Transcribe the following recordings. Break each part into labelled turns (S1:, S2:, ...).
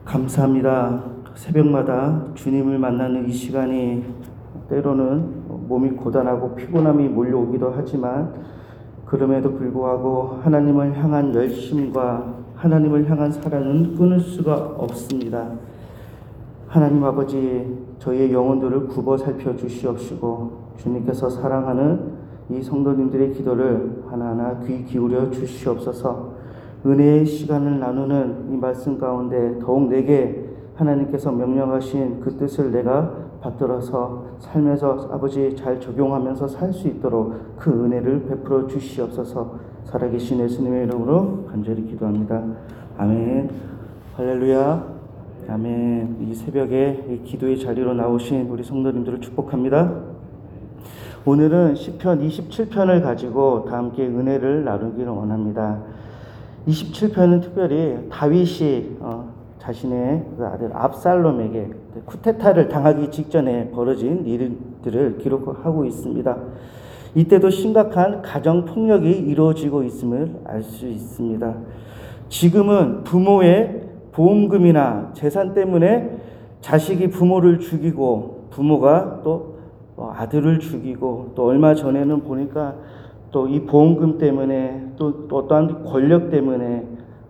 S1: 감사합니다. 새벽마다 주님을 만나는 이 시간이 때로는 몸이 고단하고 피곤함이 몰려오기도 하지만 그럼에도 불구하고 하나님을 향한 열심과 하나님을 향한 사랑은 끊을 수가 없습니다. 하나님 아버지, 저희의 영혼들을 굽어 살펴 주시옵시고 주님께서 사랑하는 이 성도님들의 기도를 하나하나 귀 기울여 주시옵소서. 은혜의 시간을 나누는 이 말씀 가운데 더욱 내게 하나님께서 명령하신 그 뜻을 내가 받들어서 삶에서 아버지 잘 적용하면서 살 수 있도록 그 은혜를 베풀어 주시옵소서. 살아계신 예수님의 이름으로 간절히 기도합니다. 아멘. 할렐루야. 아멘. 이 새벽에 이 기도의 자리로 나오신 우리 성도님들을 축복합니다. 오늘은 시편 27편을 가지고 다 함께 은혜를 나누기를 원합니다. 27편은 특별히 다윗이 자신의 그 아들 압살롬에게 쿠데타를 당하기 직전에 벌어진 일들을 기록하고 있습니다. 이때도 심각한 가정폭력이 이루어지고 있음을 알 수 있습니다. 지금은 부모의 보험금이나 재산 때문에 자식이 부모를 죽이고 부모가 또 아들을 죽이고 또 얼마 전에는 보니까 또 이 보험금 때문에 또 어떠한 권력 때문에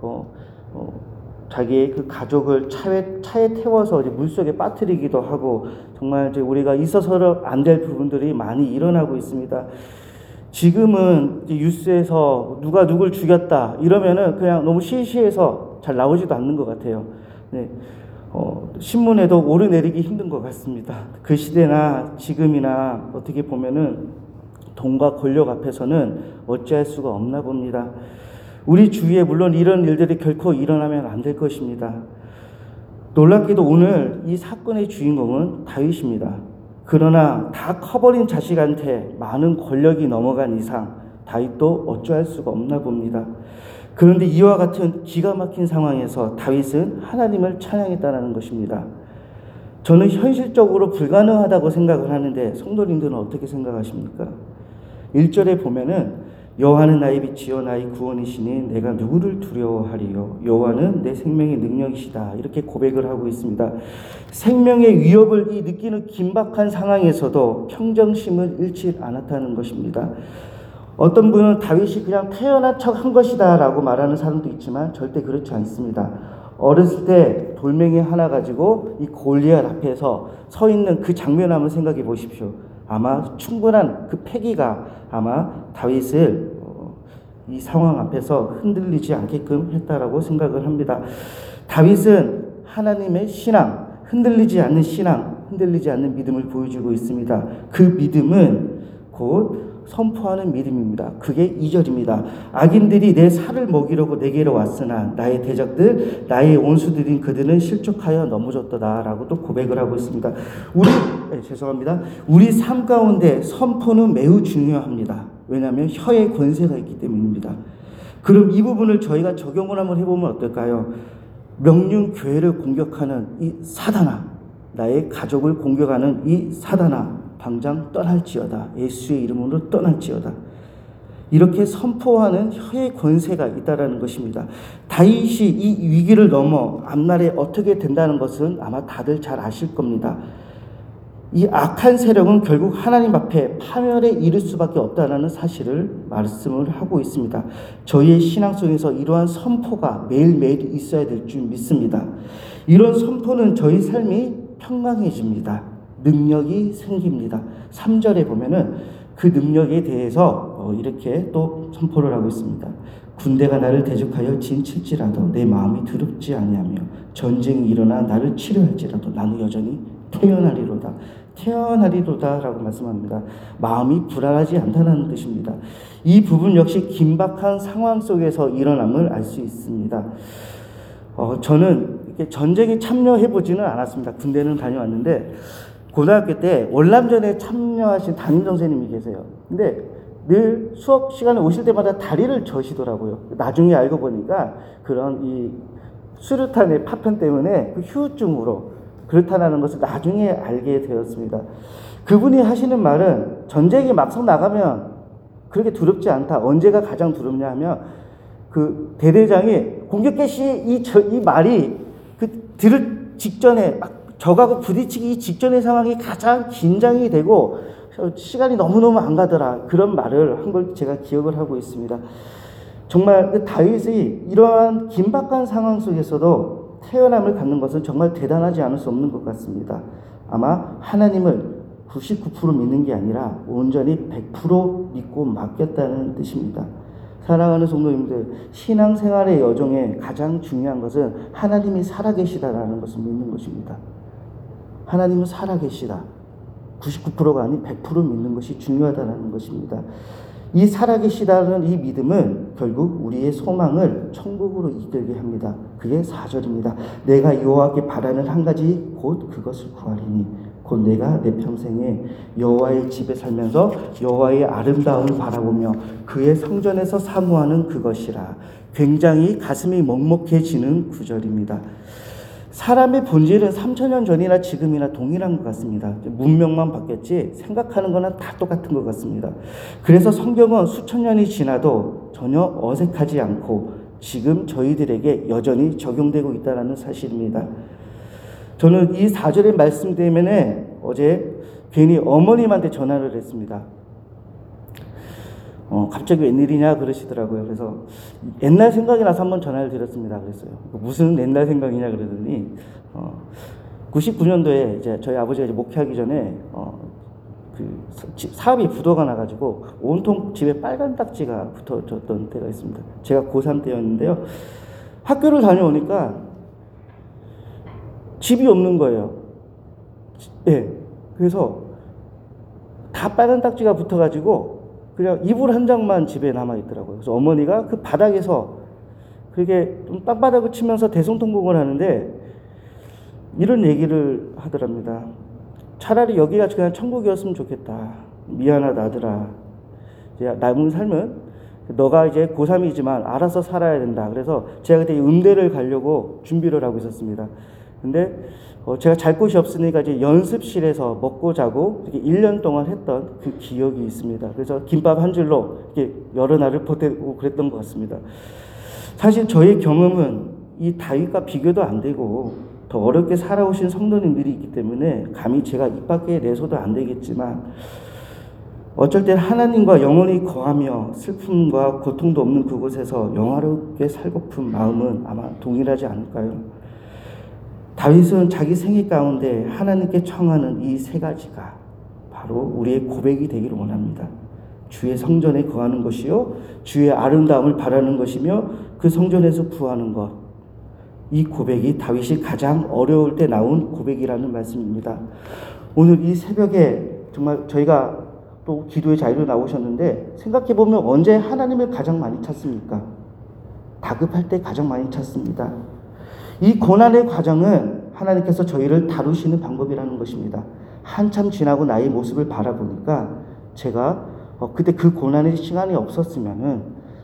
S1: 자기의 그 가족을 차에 태워서 이제 물속에 빠뜨리기도 하고 정말 이제 우리가 있어서는 안 될 부분들이 많이 일어나고 있습니다. 지금은 이제 뉴스에서 누가 누굴 죽였다 이러면은 그냥 너무 시시해서 잘 나오지도 않는 것 같아요. 네. 신문에도 오르내리기 힘든 것 같습니다. 그 시대나 지금이나 어떻게 보면은 돈과 권력 앞에서는 어찌할 수가 없나 봅니다. 우리 주위에 물론 이런 일들이 결코 일어나면 안 될 것입니다. 놀랍게도 오늘 이 사건의 주인공은 다윗입니다. 그러나 다 커버린 자식한테 많은 권력이 넘어간 이상 다윗도 어찌할 수가 없나 봅니다. 그런데 이와 같은 기가 막힌 상황에서 다윗은 하나님을 찬양했다는 것입니다. 저는 현실적으로 불가능하다고 생각을 하는데 성도님들은 어떻게 생각하십니까? 1절에 보면은 여호와는 나의 빛이요 나의 구원이시니 내가 누구를 두려워하리요 여호와는 내 생명의 능력이시다 이렇게 고백을 하고 있습니다. 생명의 위협을 느끼는 긴박한 상황에서도 평정심을 잃지 않았다는 것입니다. 어떤 분은 다윗이 그냥 태어난 척 한 것이다 라고 말하는 사람도 있지만 절대 그렇지 않습니다. 어렸을 때 돌멩이 하나 가지고 이 골리앗 앞에서 서 있는 그 장면 한번 생각해 보십시오. 아마 충분한 그 패기가 아마 다윗을 이 상황 앞에서 흔들리지 않게끔 했다라고 생각을 합니다. 다윗은 하나님의 신앙, 흔들리지 않는 신앙, 흔들리지 않는 믿음을 보여주고 있습니다. 그 믿음은 곧 선포하는 믿음입니다. 그게 2절입니다. 악인들이 내 살을 먹이려고 내게로 왔으나 나의 대적들, 나의 온수들인 그들은 실족하여 넘어졌도다 라고 또 고백을 하고 있습니다. 우리 삶 가운데 선포는 매우 중요합니다. 왜냐하면 혀의 권세가 있기 때문입니다. 그럼 이 부분을 저희가 적용을 한번 해보면 어떨까요? 명륜교회를 공격하는 이 사단아, 나의 가족을 공격하는 이 사단아, 당장 떠날지어다. 예수의 이름으로 떠날지어다. 이렇게 선포하는 혀의 권세가 있다는 것입니다. 다윗이 이 위기를 넘어 앞날에 어떻게 된다는 것은 아마 다들 잘 아실 겁니다. 이 악한 세력은 결국 하나님 앞에 파멸에 이를 수밖에 없다는 사실을 말씀을 하고 있습니다. 저희의 신앙 속에서 이러한 선포가 매일매일 있어야 될 줄 믿습니다. 이런 선포는 저희 삶이 평강해집니다. 능력이 생깁니다. 3절에 보면은 그 능력에 대해서 이렇게 또 선포를 하고 있습니다. 군대가 나를 대적하여 진칠지라도 내 마음이 두렵지 아니하며 전쟁이 일어나 나를 치료할지라도 나는 여전히 태어나리로다. 태어나리로다라고 말씀합니다. 마음이 불안하지 않다는 뜻입니다. 이 부분 역시 긴박한 상황 속에서 일어남을 알 수 있습니다. 저는 이렇게 전쟁에 참여해보지는 않았습니다. 군대는 다녀왔는데 고등학교 때 월남전에 참여하신 담임 선생님이 계세요. 근데 늘 수업 시간에 오실 때마다 다리를 저시더라고요. 나중에 알고 보니까 그런 이 수류탄의 파편 때문에 그 후유증으로 그렇다는 것을 나중에 알게 되었습니다. 그분이 하시는 말은 전쟁에 막상 나가면 그렇게 두렵지 않다. 언제가 가장 두렵냐 하면 그 대대장이 공격 개시 이 말이 들을 직전에 막 저하고 부딪히기 직전의 상황이 가장 긴장이 되고 시간이 너무너무 안 가더라. 그런 말을 한 걸 제가 기억을 하고 있습니다. 정말 다윗이 이러한 긴박한 상황 속에서도 태어남을 갖는 것은 정말 대단하지 않을 수 없는 것 같습니다. 아마 하나님을 99% 믿는 게 아니라 온전히 100% 믿고 맡겼다는 뜻입니다. 사랑하는 성도님들, 신앙생활의 여정에 가장 중요한 것은 하나님이 살아계시다라는 것을 믿는 것입니다. 하나님은 살아계시다. 99%가 아닌 100% 믿는 것이 중요하다는 것입니다. 이 살아계시다는 이 믿음은 결국 우리의 소망을 천국으로 이끌게 합니다. 그게 4절입니다. 내가 여호와께 바라는 한 가지 곧 그것을 구하리니 곧 내가 내 평생에 여호와의 집에 살면서 여호와의 아름다움을 바라보며 그의 성전에서 사모하는 그것이라. 굉장히 가슴이 먹먹해지는 구절입니다. 사람의 본질은 3000년 전이나 지금이나 동일한 것 같습니다. 문명만 바뀌었지 생각하는 거는 다 똑같은 것 같습니다. 그래서 성경은 수천 년이 지나도 전혀 어색하지 않고 지금 저희들에게 여전히 적용되고 있다는 사실입니다. 저는 이 4절의 말씀 때문에 어제 괜히 어머님한테 전화를 했습니다. 갑자기 웬일이냐 그러시더라고요. 그래서 옛날 생각이 나서 한번 전화를 드렸습니다. 그랬어요. 무슨 옛날 생각이냐 그러더니 99년도에 이제 저희 아버지가 이제 목회하기 전에 그 사업이 부도가 나가지고 온통 집에 빨간 딱지가 붙어졌던 때가 있습니다. 제가 고3 때였는데요. 학교를 다녀오니까 집이 없는 거예요. 예. 그래서 다 빨간 딱지가 붙어가지고 그냥 이불 한 장만 집에 남아있더라고요. 그래서 어머니가 그 바닥에서 그렇게 좀 땅바닥을 치면서 대성통곡을 하는데 이런 얘기를 하더랍니다. 차라리 여기가 그냥 천국이었으면 좋겠다. 미안하다 아들아. 이제 남은 삶은 너가 이제 고3이지만 알아서 살아야 된다. 그래서 제가 그때 음대를 가려고 준비를 하고 있었습니다. 근데 제가 잘 곳이 없으니까 이제 연습실에서 먹고 자고 이렇게 1년 동안 했던 그 기억이 있습니다. 그래서 김밥 한 줄로 이렇게 여러 날을 버티고 그랬던 것 같습니다. 사실 저의 경험은 이 다윗과 비교도 안 되고 더 어렵게 살아오신 성도님들이 있기 때문에 감히 제가 입 밖에 내서도 안 되겠지만 어쩔 때 하나님과 영원히 거하며 슬픔과 고통도 없는 그곳에서 영화롭게 살고픈 마음은 아마 동일하지 않을까요? 다윗은 자기 생애 가운데 하나님께 청하는 이 세 가지가 바로 우리의 고백이 되기를 원합니다. 주의 성전에 거하는 것이요, 주의 아름다움을 바라는 것이며 그 성전에서 구하는 것. 이 고백이 다윗이 가장 어려울 때 나온 고백이라는 말씀입니다. 오늘 이 새벽에 정말 저희가 또 기도의 자리로 나오셨는데 생각해보면 언제 하나님을 가장 많이 찾습니까? 다급할 때 가장 많이 찾습니다. 이 고난의 과정은 하나님께서 저희를 다루시는 방법이라는 것입니다. 한참 지나고 나의 모습을 바라보니까 제가 그때 그 고난의 시간이 없었으면은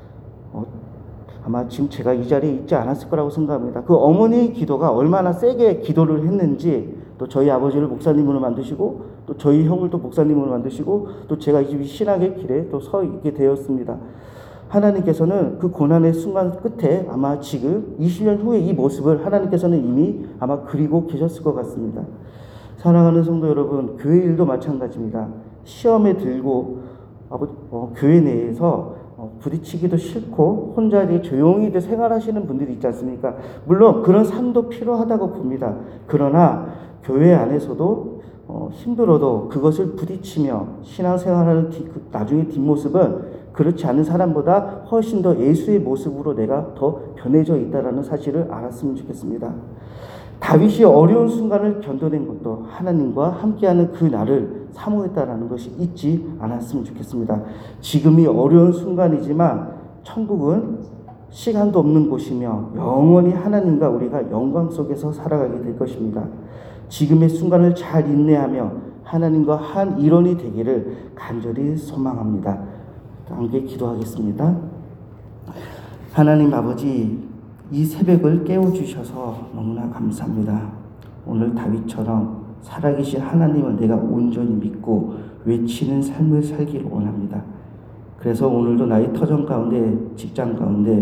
S1: 아마 지금 제가 이 자리에 있지 않았을 거라고 생각합니다. 그 어머니의 기도가 얼마나 세게 기도를 했는지 또 저희 아버지를 목사님으로 만드시고 또 저희 형을 또 목사님으로 만드시고 또 제가 이 신학의 길에 또 서 있게 되었습니다. 하나님께서는 그 고난의 순간 끝에 아마 지금 20년 후에 이 모습을 하나님께서는 이미 아마 그리고 계셨을 것 같습니다. 사랑하는 성도 여러분, 교회 일도 마찬가지입니다. 시험에 들고 교회 내에서 부딪히기도 싫고 혼자 이렇게 조용히 생활하시는 분들이 있지 않습니까? 물론 그런 삶도 필요하다고 봅니다. 그러나 교회 안에서도 힘들어도 그것을 부딪히며 신앙생활하는 나중에 뒷모습은 그렇지 않은 사람보다 훨씬 더 예수의 모습으로 내가 더 변해져 있다는 사실을 알았으면 좋겠습니다. 다윗이 어려운 순간을 견뎌낸 것도 하나님과 함께하는 그 날을 사모했다는 것이 잊지 않았으면 좋겠습니다. 지금이 어려운 순간이지만 천국은 시간도 없는 곳이며 영원히 하나님과 우리가 영광 속에서 살아가게 될 것입니다. 지금의 순간을 잘 인내하며 하나님과 한 일원이 되기를 간절히 소망합니다. 함께 기도하겠습니다. 하나님 아버지, 이 새벽을 깨워주셔서 너무나 감사합니다. 오늘 다윗처럼 살아계신 하나님을 내가 온전히 믿고 외치는 삶을 살기를 원합니다. 그래서 오늘도 나의 터전 가운데, 직장 가운데,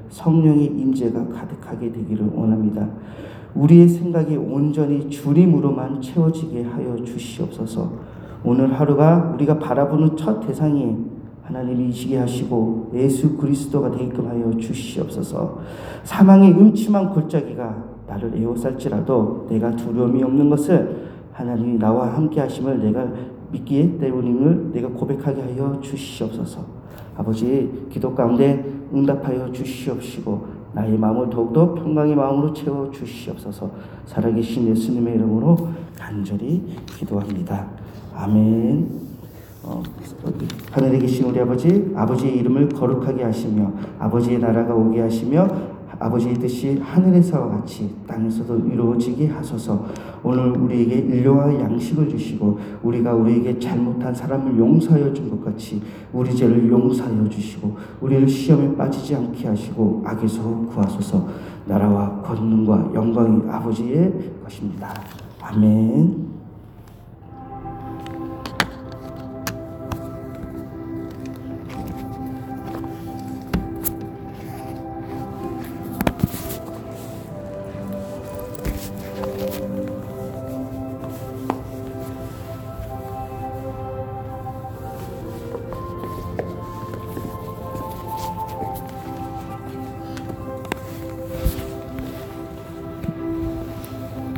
S1: 성령의 임재가 가득하게 되기를 원합니다. 우리의 생각이 온전히 주님으로만 채워지게 하여 주시옵소서. 오늘 하루가 우리가 바라보는 첫 대상이 하나님이시게 하시고 예수 그리스도가 되게끔 하여 주시옵소서. 사망의 음침한 골짜기가 나를 에워쌀지라도 내가 두려움이 없는 것을 하나님이 나와 함께 하심을 내가 믿기에 때문임을 내가 고백하게 하여 주시옵소서. 아버지, 기도 가운데 응답하여 주시옵시고 나의 마음을 더욱더 평강의 마음으로 채워 주시옵소서. 살아계신 예수님의 이름으로 간절히 기도합니다. 아멘. 하늘에 계신 우리 아버지, 아버지의 이름을 거룩하게 하시며 아버지의 나라가 오게 하시며 아버지의 뜻이 하늘에서와 같이 땅에서도 이루어지게 하소서. 오늘 우리에게 일용할 양식을 주시고 우리가 우리에게 잘못한 사람을 용서하여 준 것 같이 우리 죄를 용서하여 주시고 우리를 시험에 빠지지 않게 하시고 악에서 구하소서. 나라와 권능과 영광이 아버지의 것입니다. 아멘.